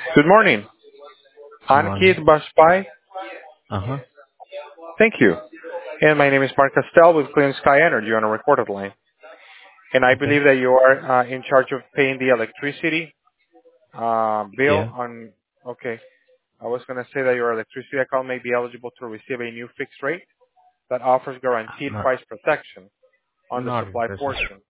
Good morning. Ankit Morning. Bashpai. Uh-huh. Thank you. And my name is Mark Castell with Clean Sky Energy on a recorded line. And I Okay. believe that you are in charge of paying the electricity bill Yeah. on. Okay. I was going to say that your electricity account may be eligible to receive a new fixed rate that offers guaranteed Not price protection on the not supply interested. portion.